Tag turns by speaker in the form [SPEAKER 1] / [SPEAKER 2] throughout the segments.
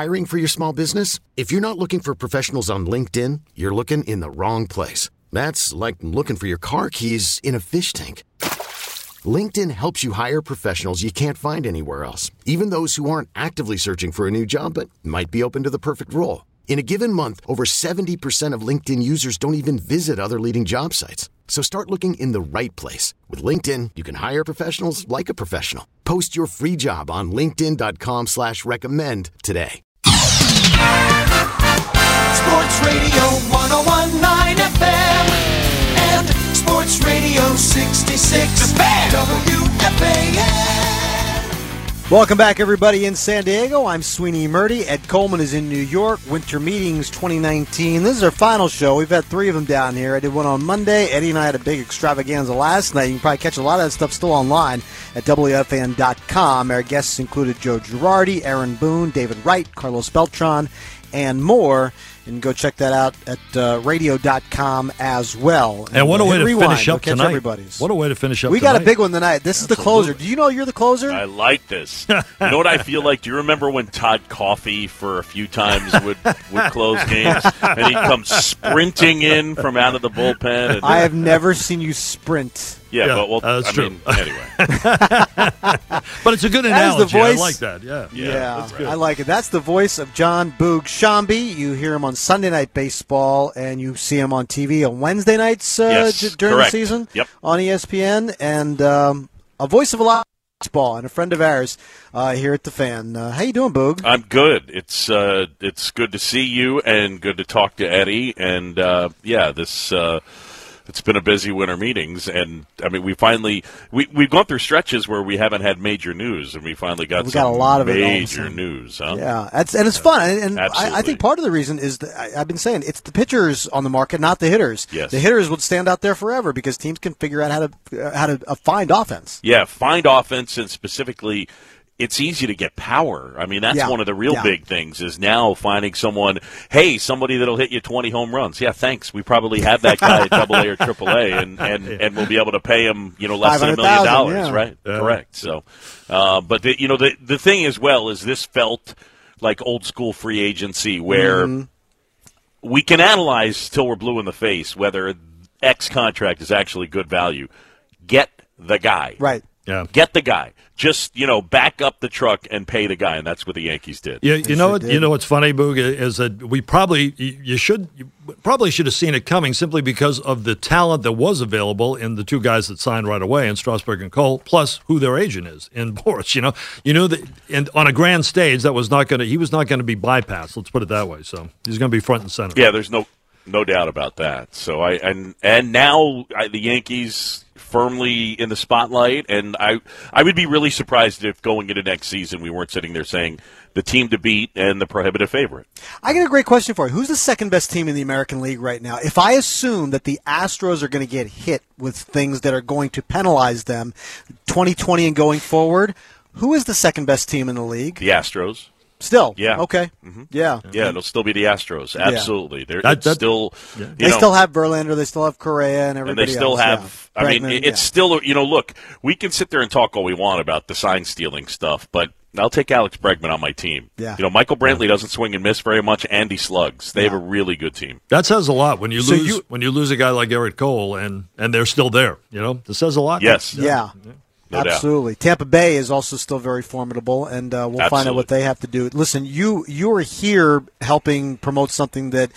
[SPEAKER 1] Hiring for your small business? If you're not looking for professionals on LinkedIn, you're looking in the wrong place. That's like looking for your car keys in a fish tank. LinkedIn helps you hire professionals you can't find anywhere else, even those who aren't actively searching for a new job but might be open to the perfect role. In a given month, over 70% of LinkedIn users don't even visit other leading job sites. So start looking in the right place. With LinkedIn, you can hire professionals like a professional. Post your free job on linkedin.com/recommend today.
[SPEAKER 2] Sports Radio 101.9 FM and Sports Radio 66 WFAN.
[SPEAKER 3] Welcome back, everybody, in San Diego. I'm Sweeney Murdy. Ed Coleman is in New York. Winter Meetings 2019. This is our final show. We've had 3 of them down here. I did one on Monday. Eddie and I had a big extravaganza last night. You can probably catch a lot of that stuff still online at WFAN.com. Our guests included Joe Girardi, Aaron Boone, David Wright, Carlos Beltran, and more. And go check that out at radio.com as well.
[SPEAKER 4] And what a way to finish up tonight.
[SPEAKER 3] Everybody's.
[SPEAKER 4] What a way to finish up
[SPEAKER 3] We
[SPEAKER 4] tonight.
[SPEAKER 3] got a big one tonight. This is the closer. Do you know you're the closer?
[SPEAKER 5] I like this. You know what I feel like? Do you remember when Todd Coffey for a few times would close games? And he'd come sprinting in from out of the bullpen. And,
[SPEAKER 3] I have never seen you sprint.
[SPEAKER 5] Yeah, but
[SPEAKER 4] that's true.
[SPEAKER 5] Anyway.
[SPEAKER 4] But it's a good analogy. I like that.
[SPEAKER 3] Yeah,
[SPEAKER 4] that's good.
[SPEAKER 3] I like it. That's the voice of John Boog Shambi. You hear him on Sunday Night Baseball, and you see him on TV on Wednesday nights
[SPEAKER 5] Yes,
[SPEAKER 3] during
[SPEAKER 5] correct.
[SPEAKER 3] the season
[SPEAKER 5] on
[SPEAKER 3] ESPN, and a voice of a lot of baseball and a friend of ours here at the Fan. How you doing, Boog?
[SPEAKER 5] I'm good. It's good to see you and good to talk to Eddie. And, this it's been a busy winter meetings, and I mean, we've gone through stretches where we haven't had major news, and we finally got
[SPEAKER 3] a lot of
[SPEAKER 5] major news. Huh?
[SPEAKER 3] Yeah, it's fun, and
[SPEAKER 5] Absolutely.
[SPEAKER 3] I think part of the reason is that I've been saying it's the pitchers on the market, not the hitters.
[SPEAKER 5] Yes.
[SPEAKER 3] The hitters would stand out there forever because teams can figure out how to find offense.
[SPEAKER 5] Yeah, find offense, and specifically, it's easy to get power. I mean, that's one of the real big things is now finding somebody that'll hit you 20 home runs. Yeah, thanks. We probably have that guy at AA or AAA, and we'll be able to pay him, less than $1 million, right?
[SPEAKER 4] Yeah.
[SPEAKER 5] Correct. So, but the thing as well is this felt like old school free agency where we can analyze till we're blue in the face whether X contract is actually good value. Get the guy.
[SPEAKER 3] Right.
[SPEAKER 4] Yeah.
[SPEAKER 5] Get the guy. Just, back up the truck and pay the guy, and that's what the Yankees did.
[SPEAKER 4] Yeah, you know what's funny, Boog, is that you probably should have seen it coming simply because of the talent that was available in the 2 guys that signed right away in Strasburg and Cole, plus who their agent is in Boris. You know that, and on a grand stage, he was not going to be bypassed. Let's put it that way. So he's going to be front and center.
[SPEAKER 5] Yeah, there's no doubt about that. So now the Yankees firmly in the spotlight, and I would be really surprised if going into next season we weren't sitting there saying the team to beat and the prohibitive favorite.
[SPEAKER 3] I got a great question for you. Who's the second best team in the American League right now? If I assume that the Astros are going to get hit with things that are going to penalize them 2020 and going forward, who is the second best team in the league?
[SPEAKER 5] The Astros.
[SPEAKER 3] Still?
[SPEAKER 5] Yeah.
[SPEAKER 3] Okay.
[SPEAKER 5] Mm-hmm.
[SPEAKER 3] Yeah.
[SPEAKER 5] Yeah, it'll still be the Astros. Absolutely.
[SPEAKER 3] They
[SPEAKER 5] still
[SPEAKER 3] have Verlander, they still have Correa, and everybody
[SPEAKER 5] else. And they still have,
[SPEAKER 3] I
[SPEAKER 5] mean, it's still, look, we can sit there and talk all we want about the sign-stealing stuff, but I'll take Alex Bregman on my team.
[SPEAKER 3] Yeah.
[SPEAKER 5] Michael Brantley doesn't swing and miss very much. Andy slugs. They have a really good team.
[SPEAKER 4] That says a lot when you lose a guy like Garrett Cole and they're still there. This says a lot.
[SPEAKER 5] Yes.
[SPEAKER 3] Yeah.
[SPEAKER 5] No
[SPEAKER 3] Absolutely.
[SPEAKER 5] doubt.
[SPEAKER 3] Tampa Bay is also still very formidable, and we'll find out what they have to do. Listen, you are here helping promote something that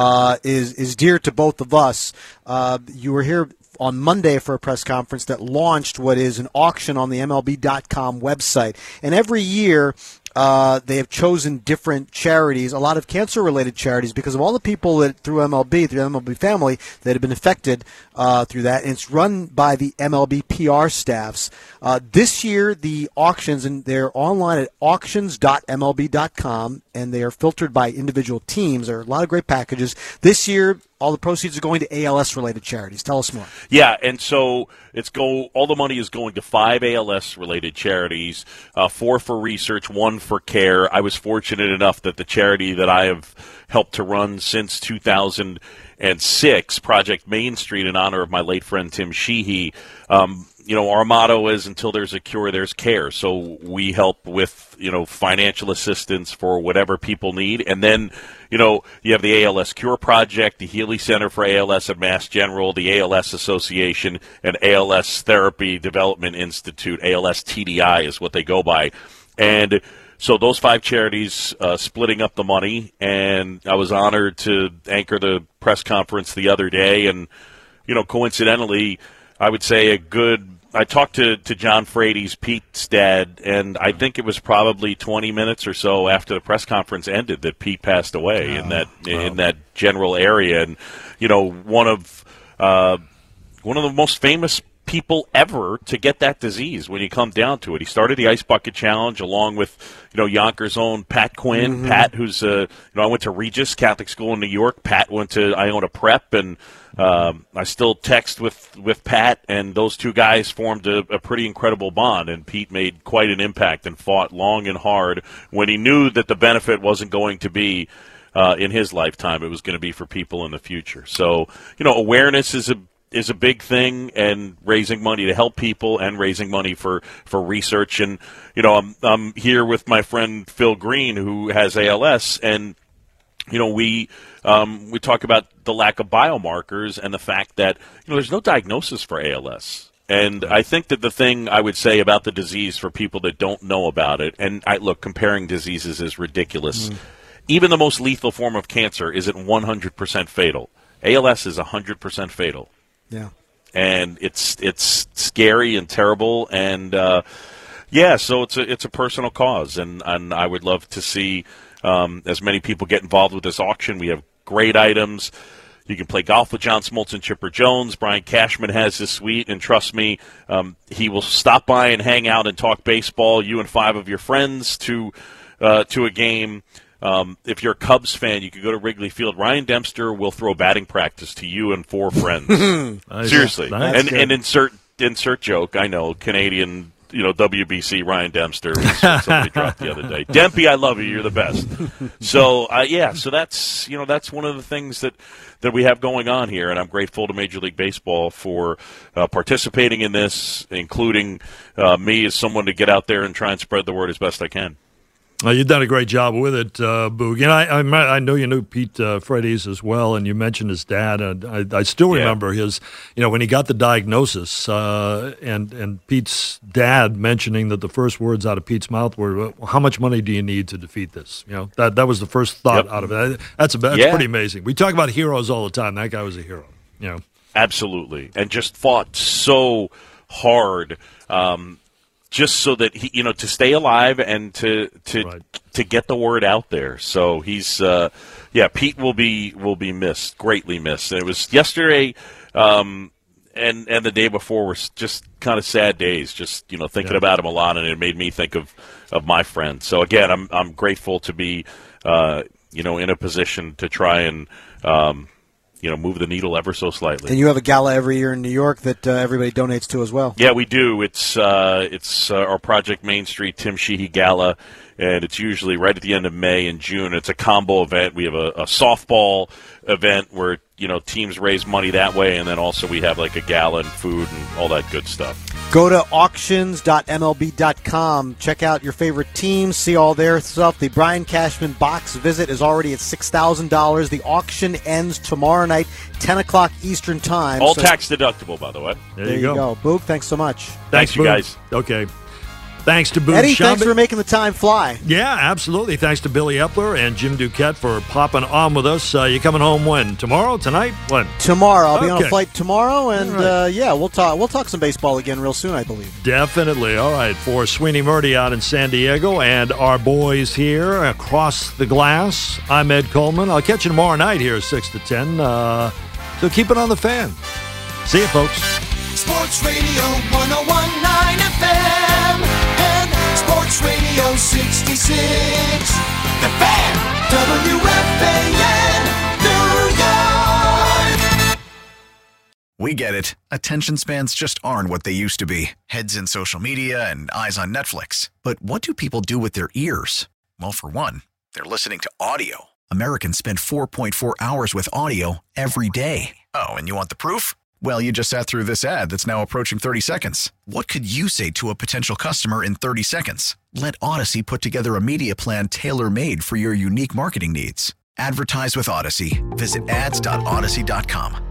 [SPEAKER 3] is dear to both of us. You were here on Monday for a press conference that launched what is an auction on the MLB.com website. And every year they have chosen different charities, a lot of cancer-related charities, because of all the people that through the MLB family, that have been affected through that. And it's run by the MLB PR staffs. This year, the auctions, and they're online at auctions.mlb.com, and they are filtered by individual teams. There are a lot of great packages. This year, all the proceeds are going to ALS-related charities. Tell us more.
[SPEAKER 5] Yeah, and so all the money is going to 5 ALS-related charities, 4 for research, 1 for care. I was fortunate enough that the charity that I have helped to run since 2006, Project Main Street, in honor of my late friend Tim Sheehy, our motto is until there's a cure, there's care. So we help with, financial assistance for whatever people need. And then, you have the ALS Cure Project, the Healy Center for ALS at Mass General, the ALS Association, and ALS Therapy Development Institute. ALS TDI is what they go by. And so those 5 charities splitting up the money. And I was honored to anchor the press conference the other day. And, coincidentally, I would say I talked to John Frady's Pete's dad, and I think it was probably 20 minutes or so after the press conference ended that Pete passed away in that general area. And, one of the most famous people ever to get that disease when you come down to it. He started the Ice Bucket Challenge along with, Yonkers' own Pat Quinn. Mm-hmm. Pat, who's, I went to Regis Catholic School in New York. Pat went to Iona Prep, and I still text with Pat, and those two guys formed a pretty incredible bond, and Pete made quite an impact and fought long and hard when he knew that the benefit wasn't going to be in his lifetime. It was going to be for people in the future. So, awareness is a big thing, and raising money to help people and raising money for research. And, I'm here with my friend Phil Green, who has ALS, and, we talk about the lack of biomarkers and the fact that, there's no diagnosis for ALS. And I think that the thing I would say about the disease for people that don't know about it, and comparing diseases is ridiculous. Even the most lethal form of cancer isn't 100% fatal. ALS is 100% fatal.
[SPEAKER 3] Yeah,
[SPEAKER 5] and it's scary and terrible, and so it's a personal cause, and I would love to see as many people get involved with this auction. We have great items. You can play golf with John Smoltz and Chipper Jones. Brian Cashman has his suite, and trust me, he will stop by and hang out and talk baseball. You and 5 of your friends to a game. If you're a Cubs fan, you could go to Wrigley Field. Ryan Dempster will throw batting practice to you and 4 friends. Seriously. And insert joke. I know, Canadian, WBC Ryan Dempster was somebody dropped the other day. Dempy, I love you. You're the best. So, so that's one of the things that we have going on here, and I'm grateful to Major League Baseball for participating in this, including me as someone to get out there and try and spread the word as best I can.
[SPEAKER 4] You've done a great job with it, Boog. And I know you knew Pete Frates as well, and you mentioned his dad. And I still remember his, when he got the diagnosis, and Pete's dad mentioning that the first words out of Pete's mouth were, "How much money do you need to defeat this?" That was the first thought out of it. That's pretty amazing. We talk about heroes all the time. That guy was a hero.
[SPEAKER 5] Absolutely, and just fought so hard. Just so that he, to stay alive and to get the word out there. So he's, Pete will be missed, greatly missed. And it was yesterday, and the day before were just kind of sad days. Just thinking about him a lot, and it made me think of my friend. So again, I'm grateful to be, in a position to try and. Move the needle ever so slightly.
[SPEAKER 3] And you have a gala every year in New York that everybody donates to as well.
[SPEAKER 5] Yeah, we do. It's our Project Main Street Tim Sheehy Gala, and it's usually right at the end of May and June. It's a combo event. We have a softball event where teams raise money that way, and then also we have like a gala and food and all that good stuff.
[SPEAKER 3] Go to auctions.mlb.com. Check out your favorite teams. See all their stuff. The Brian Cashman box visit is already at $6,000. The auction ends tomorrow night, 10 o'clock Eastern Time.
[SPEAKER 5] All tax deductible, by the way.
[SPEAKER 3] There you go. Boog, thanks so much.
[SPEAKER 5] Thanks, you guys.
[SPEAKER 4] Okay. Thanks to Boog
[SPEAKER 3] Eddie,
[SPEAKER 4] Sciambi.
[SPEAKER 3] thanks for making the time fly.
[SPEAKER 4] Yeah, absolutely. Thanks to Billy Epler and Jim Duquette for popping on with us. You coming home when? Tomorrow? Tonight? When?
[SPEAKER 3] Tomorrow. I'll be on a flight tomorrow, and we'll talk some baseball again real soon, I believe. Definitely. All right. For Sweeney Murdy out in San Diego and our boys here across the glass, I'm Ed Coleman. I'll catch you tomorrow night here, 6 to 10. So keep it on the fan. See you, folks.
[SPEAKER 2] Sports Radio 101.9 FM and Sports Radio 66. The Fan, WFAN, New York.
[SPEAKER 6] We get it. Attention spans just aren't what they used to be. Heads in social media and eyes on Netflix. But what do people do with their ears? Well, for one, they're listening to audio. Americans spend 4.4 hours with audio every day. Oh, and you want the proof? Well, you just sat through this ad that's now approaching 30 seconds. What could you say to a potential customer in 30 seconds? Let Odyssey put together a media plan tailor-made for your unique marketing needs. Advertise with Odyssey. Visit ads.odyssey.com.